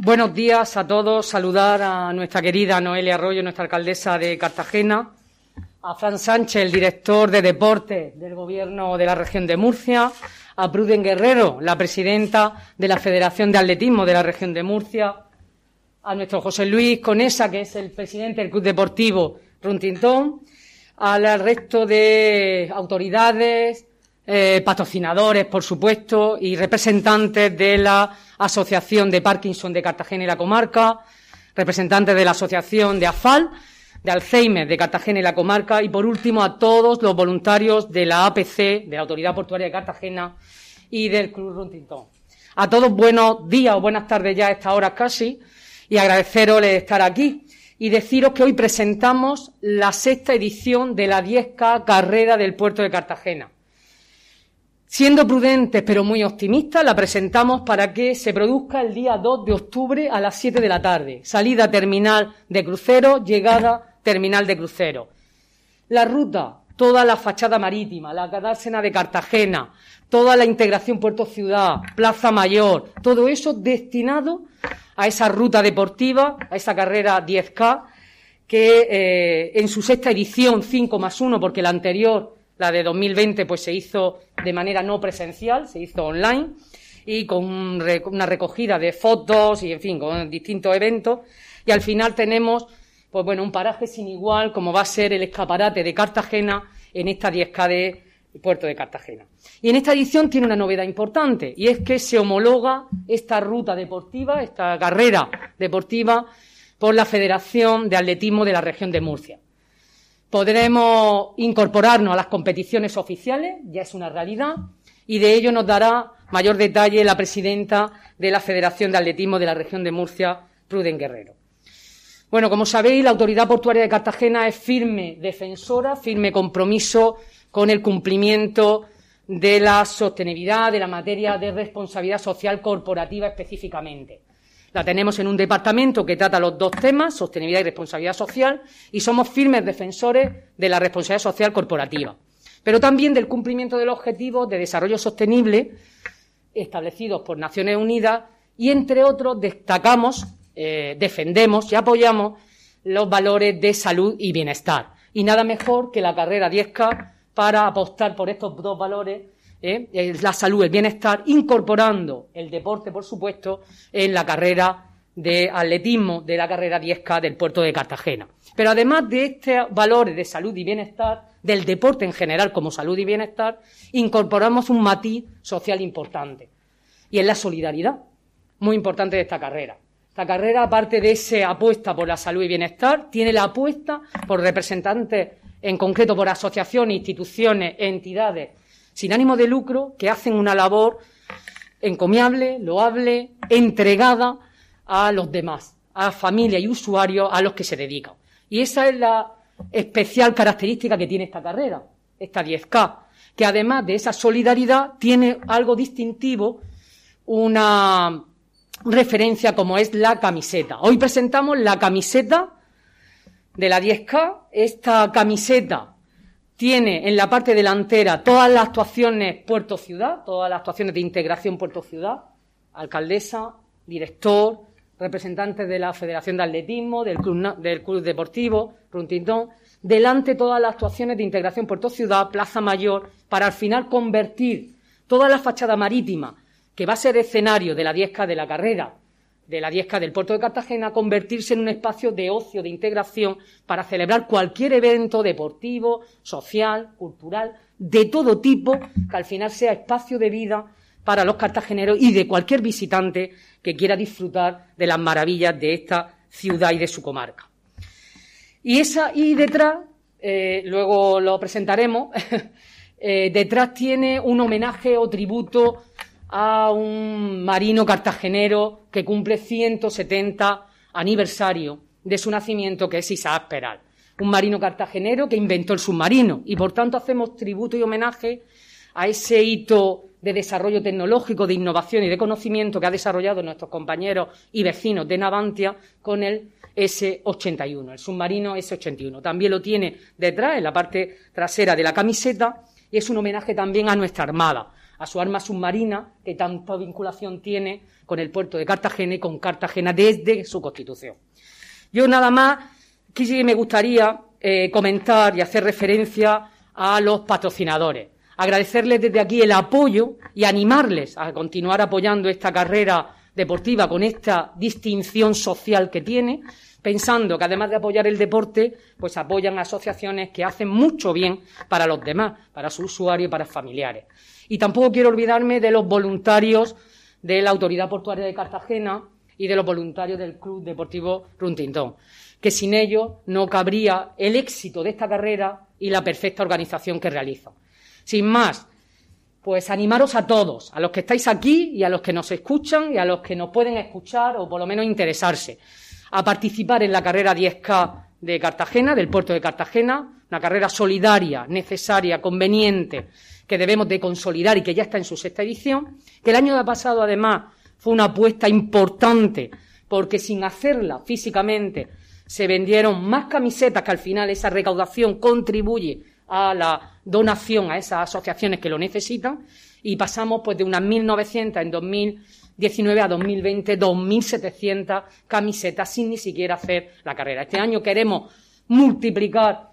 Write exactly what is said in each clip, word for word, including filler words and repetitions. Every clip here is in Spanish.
Buenos días a todos. Saludar a nuestra querida Noelia Arroyo, nuestra alcaldesa de Cartagena, a Fran Sánchez, el director de Deportes del Gobierno de la Región de Murcia, a Pruden Guerrero, la presidenta de la Federación de Atletismo de la Región de Murcia, a nuestro José Luis Conesa, que es el presidente del Club Deportivo Runtintón, al resto de autoridades, eh, patrocinadores, por supuesto, y representantes de la Asociación de Parkinson de Cartagena y la Comarca, representantes de la Asociación de AFAL, de Alzheimer de Cartagena y la Comarca, y por último a todos los voluntarios de la A P C, de la Autoridad Portuaria de Cartagena y del Club Runtintón. A todos buenos días o buenas tardes ya a estas horas casi, y agradeceros el estar aquí y deciros que hoy presentamos la sexta edición de la diez K Carrera del Puerto de Cartagena. Siendo prudentes pero muy optimistas, la presentamos para que se produzca el día dos de octubre a las siete de la tarde. Salida terminal de crucero, llegada terminal de crucero. La ruta, toda la fachada marítima, la dársena de Cartagena, toda la integración Puerto-Ciudad, Plaza Mayor, todo eso destinado a esa ruta deportiva, a esa carrera diez K, que eh, en su sexta edición, cinco más uno, porque la anterior, la de dos mil veinte, pues se hizo de manera no presencial, se hizo online, y con una recogida de fotos y, en fin, con distintos eventos. Y al final tenemos, pues bueno, un paraje sin igual, como va a ser el escaparate de Cartagena en esta diez K de Puerto de Cartagena. Y en esta edición tiene una novedad importante, y es que se homologa esta ruta deportiva, esta carrera deportiva, por la Federación de Atletismo de la Región de Murcia. Podremos incorporarnos a las competiciones oficiales, ya es una realidad, y de ello nos dará mayor detalle la presidenta de la Federación de Atletismo de la Región de Murcia, Pruden Guerrero. Bueno, como sabéis, la Autoridad Portuaria de Cartagena es firme defensora, firme compromiso con el cumplimiento de la sostenibilidad, de la materia de responsabilidad social corporativa específicamente. La tenemos en un departamento que trata los dos temas, sostenibilidad y responsabilidad social, y somos firmes defensores de la responsabilidad social corporativa, pero también del cumplimiento de los objetivos de desarrollo sostenible establecidos por Naciones Unidas, y entre otros destacamos, eh, defendemos y apoyamos los valores de salud y bienestar. Y nada mejor que la carrera diez K para apostar por estos dos valores, eh, la salud, el bienestar, incorporando el deporte, por supuesto, en la carrera de atletismo de la carrera diez K del Puerto de Cartagena. Pero además de estos valores de salud y bienestar, del deporte en general como salud y bienestar, incorporamos un matiz social importante, y es la solidaridad, muy importante de esta carrera. Esta carrera, aparte de esa apuesta por la salud y bienestar, tiene la apuesta por representantes, en concreto por asociaciones, instituciones, entidades sin ánimo de lucro, que hacen una labor encomiable, loable, entregada a los demás, a familia y usuarios a los que se dedican. Y esa es la especial característica que tiene esta carrera, esta diez K, que además de esa solidaridad tiene algo distintivo, una referencia como es la camiseta. Hoy presentamos la camiseta de la diez K. Esta camiseta tiene en la parte delantera todas las actuaciones Puerto-Ciudad, todas las actuaciones de integración Puerto-Ciudad, alcaldesa, director, representantes de la Federación de Atletismo, del Club, del Club Deportivo Runtintón, delante todas las actuaciones de integración Puerto-Ciudad, Plaza Mayor, para al final convertir toda la fachada marítima, que va a ser escenario de la diez K de la carrera, de la diez K del Puerto de Cartagena, convertirse en un espacio de ocio, de integración, para celebrar cualquier evento deportivo, social, cultural, de todo tipo, que al final sea espacio de vida para los cartageneros y de cualquier visitante que quiera disfrutar de las maravillas de esta ciudad y de su comarca. Y esa, y detrás, eh, luego lo presentaremos, eh, detrás tiene un homenaje o tributo a un marino cartagenero que cumple ciento setenta aniversario de su nacimiento, que es Isaac Peral, un marino cartagenero que inventó el submarino, y por tanto hacemos tributo y homenaje a ese hito de desarrollo tecnológico, de innovación y de conocimiento que ha desarrollado nuestros compañeros y vecinos de Navantia con el ese ochenta y uno, el submarino ese ochenta y uno. También lo tiene detrás, en la parte trasera de la camiseta, y es un homenaje también a nuestra Armada, a su arma submarina que tanta vinculación tiene con el puerto de Cartagena y con Cartagena desde su constitución. Yo nada más que me gustaría eh, comentar y hacer referencia a los patrocinadores. Agradecerles desde aquí el apoyo y animarles a continuar apoyando esta carrera deportiva con esta distinción social que tiene, pensando que además de apoyar el deporte, pues apoyan asociaciones que hacen mucho bien para los demás, para su usuario y para familiares. Y tampoco quiero olvidarme de los voluntarios de la Autoridad Portuaria de Cartagena y de los voluntarios del Club Deportivo Runtintón, que sin ellos no cabría el éxito de esta carrera y la perfecta organización que realizan. Sin más, pues animaros a todos, a los que estáis aquí y a los que nos escuchan y a los que nos pueden escuchar o por lo menos interesarse, a participar en la carrera diez K de Cartagena, del puerto de Cartagena, una carrera solidaria, necesaria, conveniente, que debemos de consolidar y que ya está en su sexta edición, que el año pasado además fue una apuesta importante, porque sin hacerla físicamente se vendieron más camisetas, que al final esa recaudación contribuye a la donación a esas asociaciones que lo necesitan, y pasamos pues de unas mil novecientas en dos mil diecinueve a dos mil veinte, dos mil setecientas camisetas sin ni siquiera hacer la carrera. Este año queremos multiplicar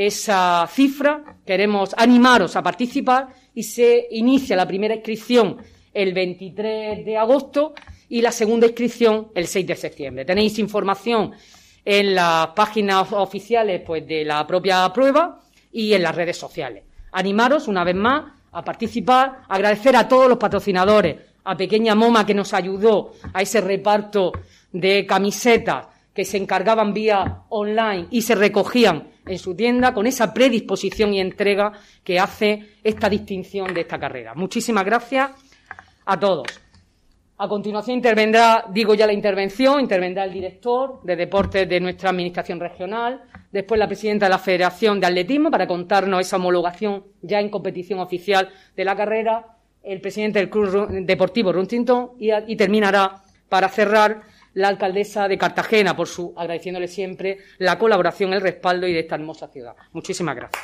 esa cifra, queremos animaros a participar y se inicia la primera inscripción el veintitrés de agosto y la segunda inscripción el seis de septiembre. Tenéis información en las páginas oficiales pues de la propia prueba y en las redes sociales. Animaros una vez más a participar, agradecer a todos los patrocinadores, a Pequeña Moma que nos ayudó a ese reparto de camisetas que se encargaban vía online y se recogían en su tienda con esa predisposición y entrega que hace esta distinción de esta carrera. Muchísimas gracias a todos. A continuación intervendrá, digo ya la intervención, intervendrá el director de deportes de nuestra administración regional, después la presidenta de la Federación de Atletismo para contarnos esa homologación ya en competición oficial de la carrera, el presidente del Club Deportivo Runtintón y, y terminará para cerrar la alcaldesa de Cartagena por su, agradeciéndole siempre la colaboración, el respaldo y de esta hermosa ciudad. Muchísimas gracias.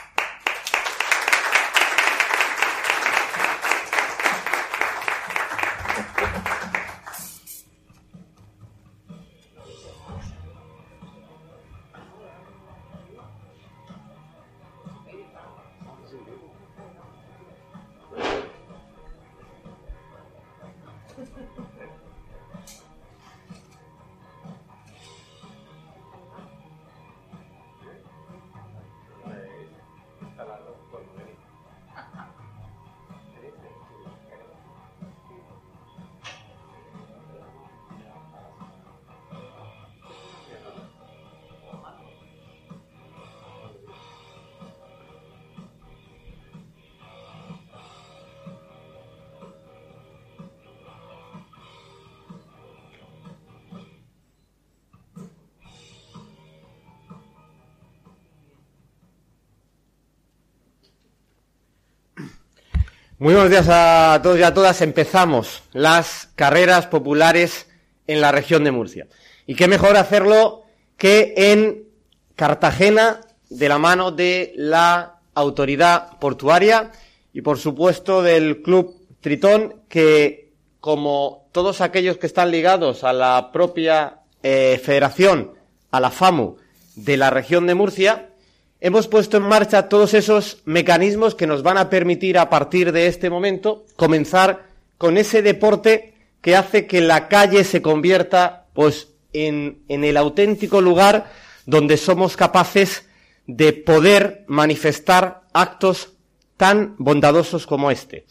Muy buenos días a todos y a todas. Empezamos las carreras populares en la región de Murcia. Y qué mejor hacerlo que en Cartagena, de la mano de la autoridad portuaria y, por supuesto, del Club Tritón, que, como todos aquellos que están ligados a la propia eh, federación, a la FAMU de la región de Murcia, hemos puesto en marcha todos esos mecanismos que nos van a permitir, a partir de este momento, comenzar con ese deporte que hace que la calle se convierta, pues, en, en el auténtico lugar donde somos capaces de poder manifestar actos tan bondadosos como este.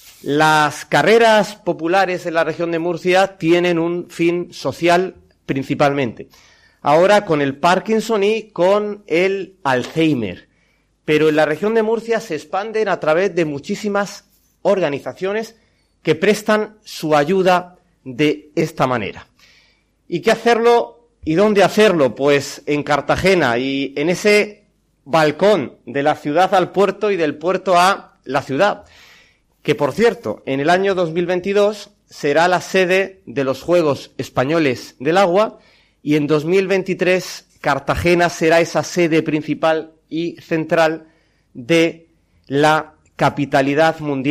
Las carreras populares en la región de Murcia tienen un fin social principalmente. Ahora con el Parkinson y con el Alzheimer. Pero en la región de Murcia se expanden a través de muchísimas organizaciones que prestan su ayuda de esta manera. ¿Y qué hacerlo y dónde hacerlo? Pues en Cartagena y en ese balcón de la ciudad al puerto y del puerto a la ciudad, que por cierto, en el año dos mil veintidós será la sede de los Juegos Españoles del Agua. Y en dos mil veintitrés Cartagena será esa sede principal y central de la capitalidad mundial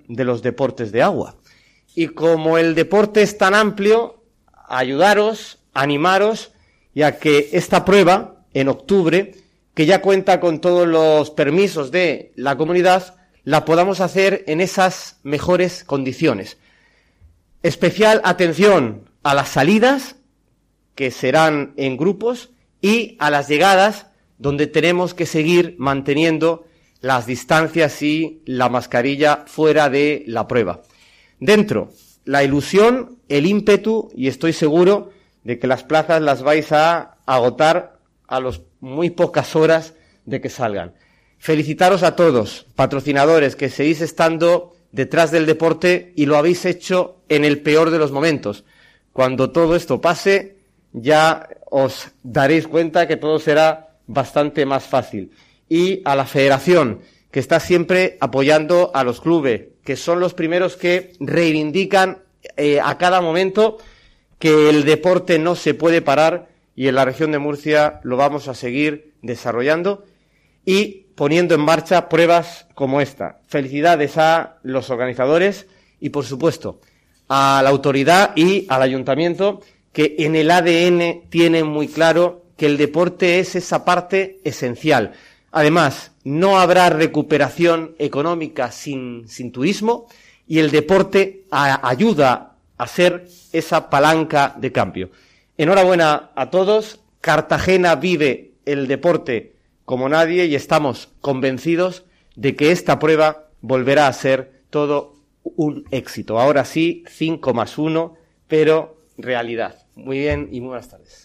de los deportes de agua. Y como el deporte es tan amplio, ayudaros, animaros, y a que esta prueba, en octubre, que ya cuenta con todos los permisos de la comunidad, la podamos hacer en esas mejores condiciones. Especial atención a las salidas, que serán en grupos, y a las llegadas, donde tenemos que seguir manteniendo las distancias y la mascarilla fuera de la prueba. Dentro, la ilusión, el ímpetu, y estoy seguro de que las plazas las vais a agotar a las muy pocas horas de que salgan. Felicitaros a todos, patrocinadores, que seguís estando detrás del deporte y lo habéis hecho en el peor de los momentos. Cuando todo esto pase, ya os daréis cuenta que todo será bastante más fácil. Y a la federación, que está siempre apoyando a los clubes, que son los primeros que reivindican eh, a cada momento que el deporte no se puede parar, y en la región de Murcia lo vamos a seguir desarrollando y poniendo en marcha pruebas como esta. Felicidades a los organizadores y, por supuesto, a la autoridad y al ayuntamiento, que en el A D N tienen muy claro que el deporte es esa parte esencial. Además, no habrá recuperación económica sin, sin turismo, y el deporte a, ayuda a ser esa palanca de cambio. Enhorabuena a todos. Cartagena vive el deporte como nadie y estamos convencidos de que esta prueba volverá a ser todo un éxito. Ahora sí, cinco más uno, pero realidad. Muy bien y muy buenas tardes.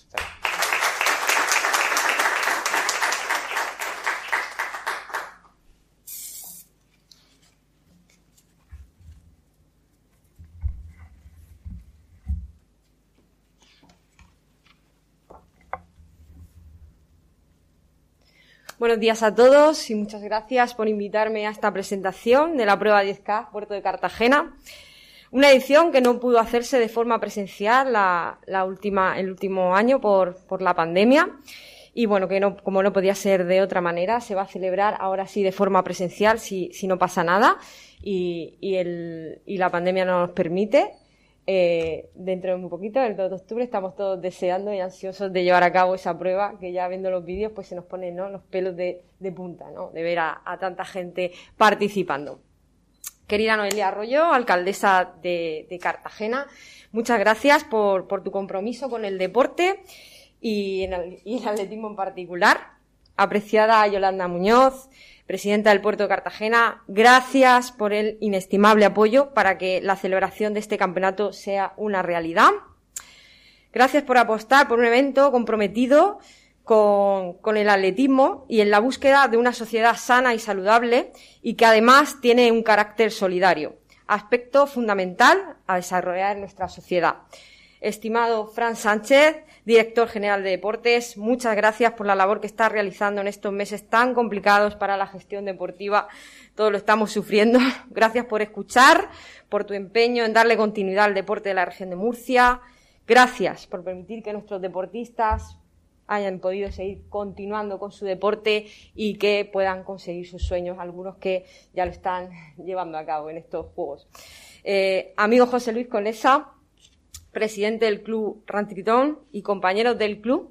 Buenos días a todos y muchas gracias por invitarme a esta presentación de la prueba diez K Puerto de Cartagena. Una edición que no pudo hacerse de forma presencial la, la última, el último año por, por la pandemia. Y bueno, que no, como no podía ser de otra manera, se va a celebrar ahora sí de forma presencial si, si no pasa nada y, y, el, y la pandemia no nos permite. Eh, dentro de muy poquito, el dos de octubre, estamos todos deseando y ansiosos de llevar a cabo esa prueba, que ya viendo los vídeos pues se nos ponen, ¿no?, los pelos de, de punta, ¿no?, de ver a, a tanta gente participando. Querida Noelia Arroyo, alcaldesa de, de Cartagena, muchas gracias por, por tu compromiso con el deporte y, en el, y el atletismo en particular. Apreciada Yolanda Muñoz, presidenta del Puerto de Cartagena, gracias por el inestimable apoyo para que la celebración de este campeonato sea una realidad. Gracias por apostar por un evento comprometido con, con el atletismo y en la búsqueda de una sociedad sana y saludable y que además tiene un carácter solidario, aspecto fundamental a desarrollar en nuestra sociedad. Estimado Fran Sánchez, director general de Deportes, muchas gracias por la labor que estás realizando en estos meses tan complicados para la gestión deportiva. Todos lo estamos sufriendo. Gracias por escuchar, por tu empeño en darle continuidad al deporte de la región de Murcia. Gracias por permitir que nuestros deportistas hayan podido seguir continuando con su deporte y que puedan conseguir sus sueños, algunos que ya lo están llevando a cabo en estos Juegos. Eh, amigo José Luis Conesa, presidente del Club Rantritón y compañeros del club,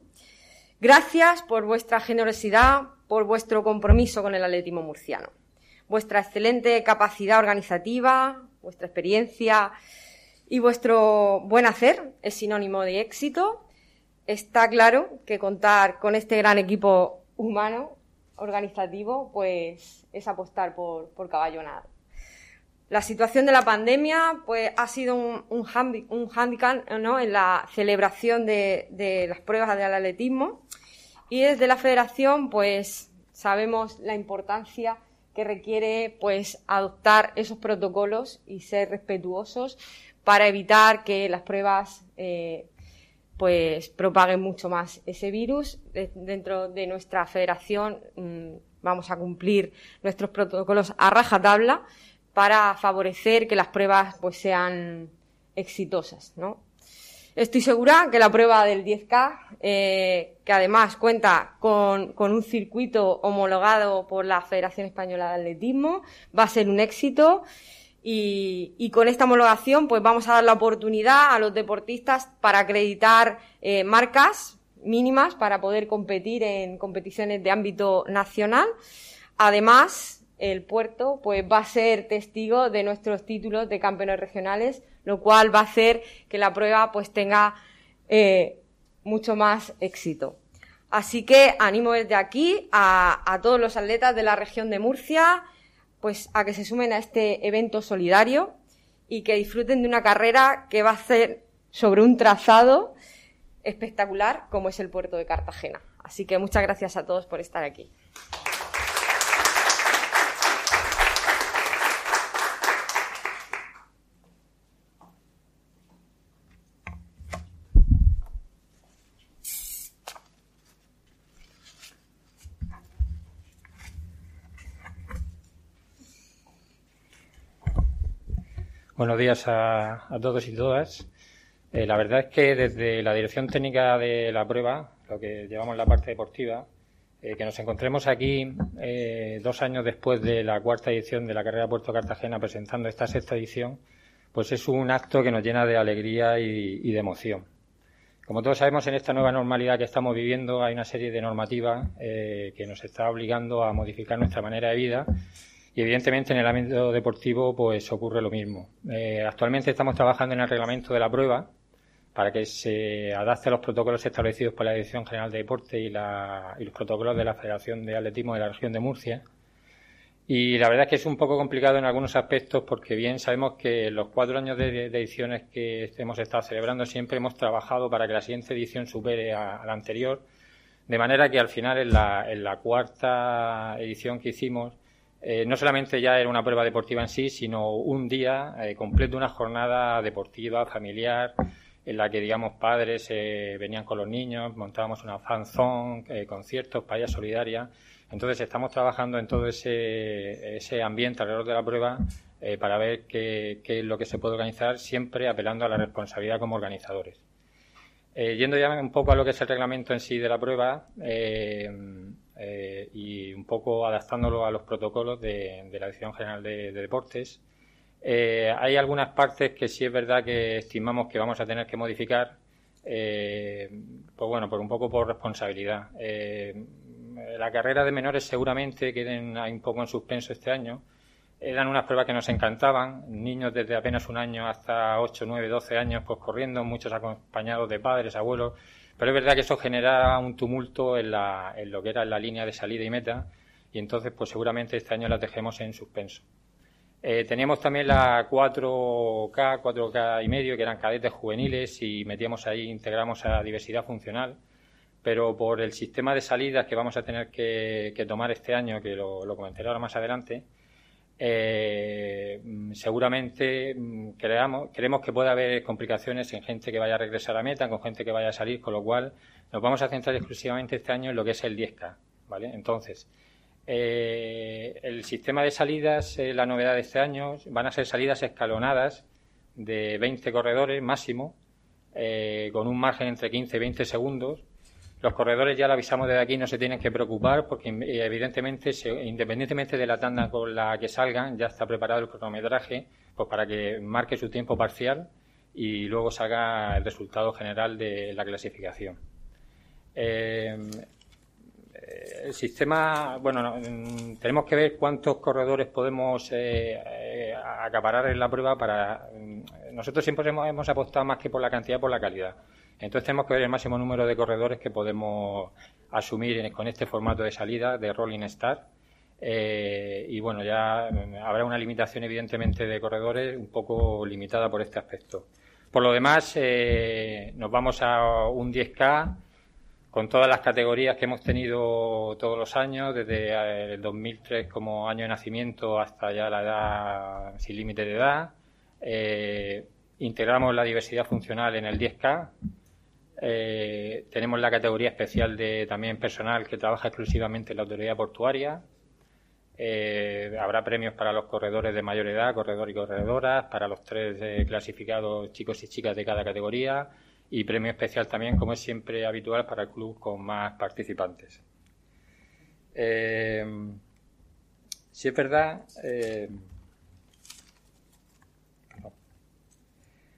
gracias por vuestra generosidad, por vuestro compromiso con el atletismo murciano. Vuestra excelente capacidad organizativa, vuestra experiencia y vuestro buen hacer es sinónimo de éxito. Está claro que contar con este gran equipo humano, organizativo, pues es apostar por, por caballo ganado. La situación de la pandemia pues ha sido un, un, handi, un hándicap, ¿no?, en la celebración de, de las pruebas del atletismo, y desde la Federación pues sabemos la importancia que requiere pues adoptar esos protocolos y ser respetuosos para evitar que las pruebas eh, pues propaguen mucho más ese virus. De, dentro de nuestra Federación mmm, vamos a cumplir nuestros protocolos a rajatabla para favorecer que las pruebas pues sean exitosas, ¿no? Estoy segura que la prueba del diez K, eh, que además cuenta con, con un circuito homologado por la Federación Española de Atletismo, va a ser un éxito Y, y con esta homologación pues vamos a dar la oportunidad a los deportistas para acreditar eh, marcas mínimas para poder competir en competiciones de ámbito nacional. Además, el puerto pues va a ser testigo de nuestros títulos de campeones regionales, lo cual va a hacer que la prueba pues tenga eh, mucho más éxito. Así que animo desde aquí a, a todos los atletas de la región de Murcia pues a que se sumen a este evento solidario y que disfruten de una carrera que va a ser sobre un trazado espectacular como es el puerto de Cartagena. Así que muchas gracias a todos por estar aquí. Buenos días a, a todos y todas. Eh, la verdad es que desde la dirección técnica de la prueba, lo que llevamos la parte deportiva, eh, que nos encontremos aquí eh, dos años después de la cuarta edición de la carrera Puerto Cartagena presentando esta sexta edición, pues es un acto que nos llena de alegría y, y de emoción. Como todos sabemos, en esta nueva normalidad que estamos viviendo hay una serie de normativas eh, que nos está obligando a modificar nuestra manera de vida. Y evidentemente en el ámbito deportivo pues ocurre lo mismo. Eh, actualmente estamos trabajando en el reglamento de la prueba para que se adapte a los protocolos establecidos por la Dirección General de Deporte y, la, y los protocolos de la Federación de Atletismo de la región de Murcia. Y la verdad es que es un poco complicado en algunos aspectos porque bien sabemos que en los cuatro años de, de ediciones que hemos estado celebrando siempre hemos trabajado para que la siguiente edición supere a, a la anterior, de manera que al final en la, en la cuarta edición que hicimos Eh, no solamente ya era una prueba deportiva en sí, sino un día eh, completo, una jornada deportiva, familiar, en la que, digamos, padres eh, venían con los niños, montábamos una fan zone, eh, conciertos, paellas solidarias. Entonces estamos trabajando en todo ese, ese ambiente alrededor de la prueba eh, para ver qué, qué es lo que se puede organizar, siempre apelando a la responsabilidad como organizadores. Eh, yendo ya un poco a lo que es el reglamento en sí de la prueba, eh, Eh, y un poco adaptándolo a los protocolos de, de la Dirección General de, de Deportes. Eh, hay algunas partes que sí es verdad que estimamos que vamos a tener que modificar, eh, pues bueno, por un poco por responsabilidad. Eh, la carrera de menores seguramente queden ahí un poco en suspenso este año. Eran unas pruebas que nos encantaban, niños desde apenas un año hasta ocho, nueve, doce años pues corriendo, muchos acompañados de padres, abuelos. Pero es verdad que eso genera un tumulto en, la, en lo que era la línea de salida y meta, y entonces pues seguramente este año las dejemos en suspenso. Eh, teníamos también la cuatro K, cuatro K y medio, que eran cadetes juveniles, y metíamos ahí, integramos a diversidad funcional, pero por el sistema de salidas que vamos a tener que, que tomar este año, que lo, lo comentaré ahora más adelante, Eh, seguramente creamos, creemos que puede haber complicaciones en gente que vaya a regresar a meta, con gente que vaya a salir, con lo cual nos vamos a centrar exclusivamente este año en lo que es el diez K, ¿vale? Entonces, eh, el sistema de salidas, eh, la novedad de este año, van a ser salidas escalonadas de veinte corredores máximo, eh, con un margen entre quince y veinte segundos. Los corredores, ya lo avisamos desde aquí, no se tienen que preocupar porque evidentemente, se, independientemente de la tanda con la que salgan, ya está preparado el cronometraje pues para que marque su tiempo parcial y luego salga el resultado general de la clasificación. Eh, el sistema, bueno, no, tenemos que ver cuántos corredores podemos eh, eh, acaparar en la prueba para... Nosotros siempre hemos, hemos apostado más que por la cantidad, por la calidad. Entonces tenemos que ver el máximo número de corredores que podemos asumir en, con este formato de salida de Rolling Star. Eh, y bueno, ya habrá una limitación evidentemente de corredores un poco limitada por este aspecto. Por lo demás, eh, nos vamos a un diez K con todas las categorías que hemos tenido todos los años, desde el dos mil tres como año de nacimiento hasta ya la edad sin límite de edad. Eh, integramos la diversidad funcional en el diez K. Eh, tenemos la categoría especial de también personal que trabaja exclusivamente en la autoridad portuaria. Eh, habrá premios para los corredores de mayor edad, corredor y corredoras, para los tres eh, clasificados chicos y chicas de cada categoría, y premio especial también, como es siempre habitual, para el club con más participantes. Eh, si es verdad, eh,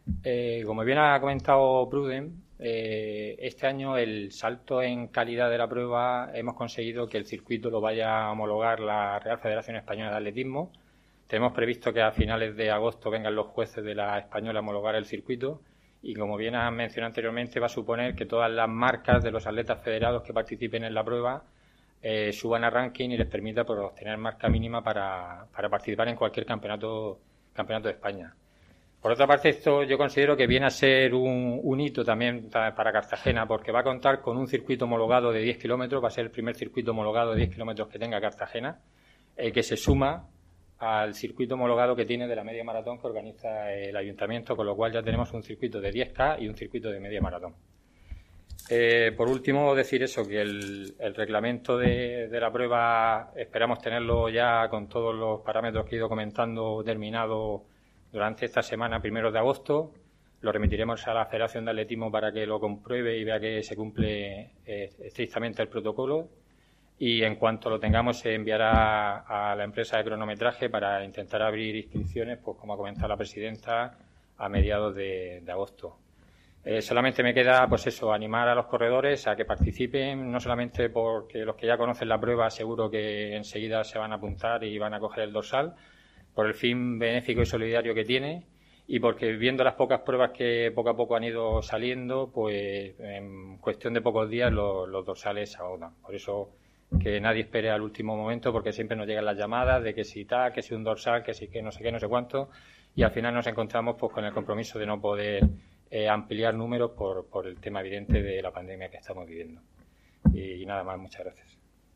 Eh, como bien ha comentado Pruden, eh, este año el salto en calidad de la prueba hemos conseguido que el circuito lo vaya a homologar la Real Federación Española de Atletismo. Tenemos previsto que a finales de agosto vengan los jueces de la española a homologar el circuito y, como bien han mencionado anteriormente, va a suponer que todas las marcas de los atletas federados que participen en la prueba eh, suban a ranking y les permita pues, obtener marca mínima para, para participar en cualquier campeonato, campeonato de España. Por otra parte, esto yo considero que viene a ser un, un hito también para Cartagena, porque va a contar con un circuito homologado de diez kilómetros, va a ser el primer circuito homologado de diez kilómetros que tenga Cartagena, eh, que se suma al circuito homologado que tiene de la media maratón que organiza el Ayuntamiento, con lo cual ya tenemos un circuito de diez K y un circuito de media maratón. Eh, por último, decir eso, que el, el reglamento de, de la prueba esperamos tenerlo ya con todos los parámetros que he ido comentando terminado durante esta semana, primeros de agosto. Lo remitiremos a la Federación de Atletismo para que lo compruebe y vea que se cumple eh, estrictamente el protocolo. Y en cuanto lo tengamos, se enviará a la empresa de cronometraje para intentar abrir inscripciones, pues como ha comentado la presidenta, a mediados de, de agosto. Eh, solamente me queda, pues eso, animar a los corredores a que participen, no solamente porque los que ya conocen la prueba seguro que enseguida se van a apuntar y van a coger el dorsal, por el fin benéfico y solidario que tiene, y porque viendo las pocas pruebas que poco a poco han ido saliendo, pues en cuestión de pocos días los, los dorsales se agotan. Por eso que nadie espere al último momento, porque siempre nos llegan las llamadas de que si tal, que si un dorsal, que si que no sé qué, no sé cuánto, y al final nos encontramos pues con el compromiso de no poder eh, ampliar números por, por el tema evidente de la pandemia que estamos viviendo. Y, y nada más, muchas gracias.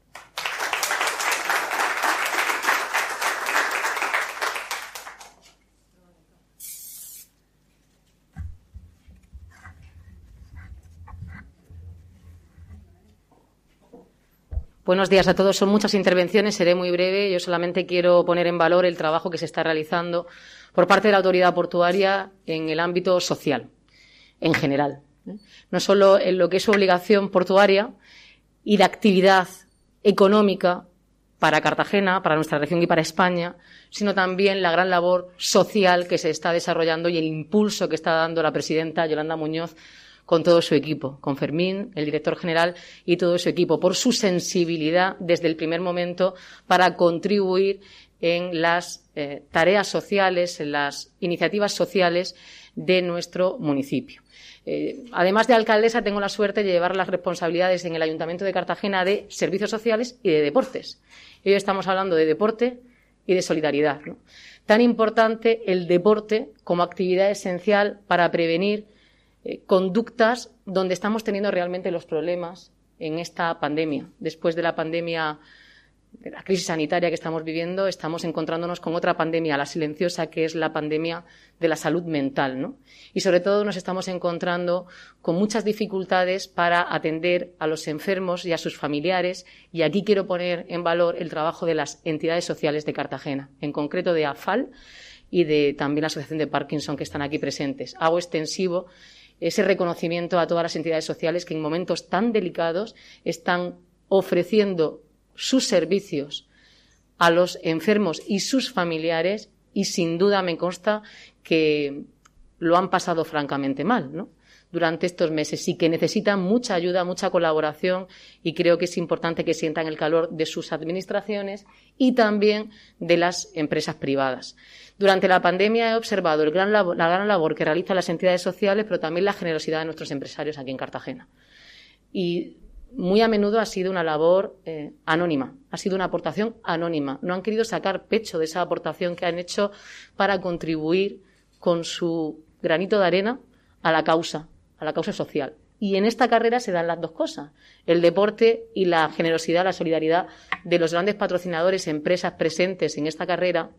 Buenos días a todos. Son muchas intervenciones, seré muy breve. Yo solamente quiero poner en valor el trabajo que se está realizando por parte de la autoridad portuaria en el ámbito social, en general. No solo en lo que es su obligación portuaria y de actividad económica para Cartagena, para nuestra región y para España, sino también la gran labor social que se está desarrollando y el impulso que está dando la presidenta Yolanda Muñoz con todo su equipo, con Fermín, el director general, y todo su equipo, por su sensibilidad desde el primer momento para contribuir en las eh, tareas sociales, en las iniciativas sociales de nuestro municipio. Eh, además de alcaldesa, tengo la suerte de llevar las responsabilidades en el Ayuntamiento de Cartagena de servicios sociales y de deportes. Y hoy estamos hablando de deporte y de solidaridad, ¿no? Tan importante el deporte como actividad esencial para prevenir Eh, conductas donde estamos teniendo realmente los problemas en esta pandemia. Después de la pandemia, de la crisis sanitaria que estamos viviendo, estamos encontrándonos con otra pandemia, la silenciosa, que es la pandemia de la salud mental, ¿no? Y sobre todo nos estamos encontrando con muchas dificultades para atender a los enfermos y a sus familiares, y aquí quiero poner en valor el trabajo de las entidades sociales de Cartagena, en concreto de A F A L y de también la Asociación de Parkinson, que están aquí presentes. Hago extensivo ese reconocimiento a todas las entidades sociales que en momentos tan delicados están ofreciendo sus servicios a los enfermos y sus familiares, y sin duda me consta que lo han pasado francamente mal, ¿no?, durante estos meses, y que necesitan mucha ayuda, mucha colaboración, y creo que es importante que sientan el calor de sus administraciones y también de las empresas privadas. Durante la pandemia he observado el gran labor, la gran labor que realizan las entidades sociales, pero también la generosidad de nuestros empresarios aquí en Cartagena. Y muy a menudo ha sido una labor eh, anónima, ha sido una aportación anónima. No han querido sacar pecho de esa aportación que han hecho para contribuir con su granito de arena a la causa, a la causa social. Y en esta carrera se dan las dos cosas, el deporte y la generosidad, la solidaridad de los grandes patrocinadores, empresas presentes en esta carrera,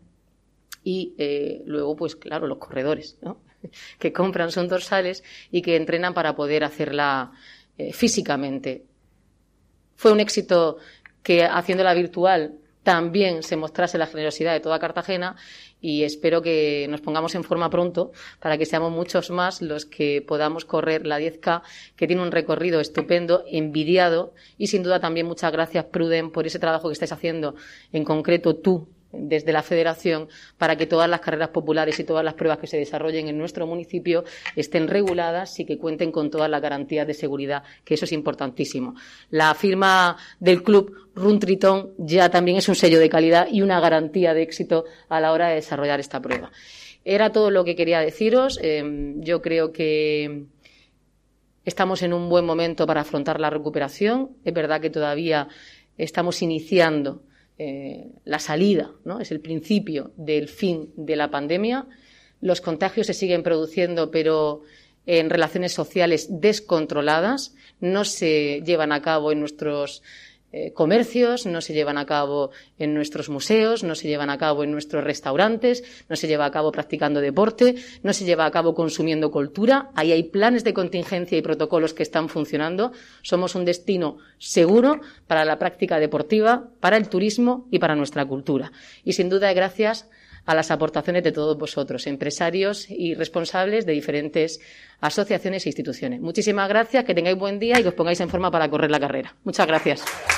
y eh, luego, pues claro, los corredores, ¿no?, que compran sus dorsales y que entrenan para poder hacerla eh, físicamente. Fue un éxito que, haciéndola virtual, también se mostrase la generosidad de toda Cartagena, y espero que nos pongamos en forma pronto para que seamos muchos más los que podamos correr la diez K, que tiene un recorrido estupendo, envidiado, y sin duda también muchas gracias, Pruden, por ese trabajo que estáis haciendo, en concreto tú, desde la Federación para que todas las carreras populares y todas las pruebas que se desarrollen en nuestro municipio estén reguladas y que cuenten con todas las garantías de seguridad, que eso es importantísimo. La firma del club Run Triton ya también es un sello de calidad y una garantía de éxito a la hora de desarrollar esta prueba. Era todo lo que quería deciros. Eh, yo creo que estamos en un buen momento para afrontar la recuperación. Es verdad que todavía estamos iniciando Eh, la salida, ¿no? Es el principio del fin de la pandemia. Los contagios se siguen produciendo, pero en relaciones sociales descontroladas. No se llevan a cabo en nuestros eh, comercios, no se llevan a cabo en nuestros museos, no se llevan a cabo en nuestros restaurantes, no se lleva a cabo practicando deporte, no se lleva a cabo consumiendo cultura. Ahí hay planes de contingencia y protocolos que están funcionando. Somos un destino seguro para la práctica deportiva, para el turismo y para nuestra cultura. Y sin duda, gracias a las aportaciones de todos vosotros, empresarios y responsables de diferentes asociaciones e instituciones. Muchísimas gracias, que tengáis buen día y que os pongáis en forma para correr la carrera. Muchas gracias.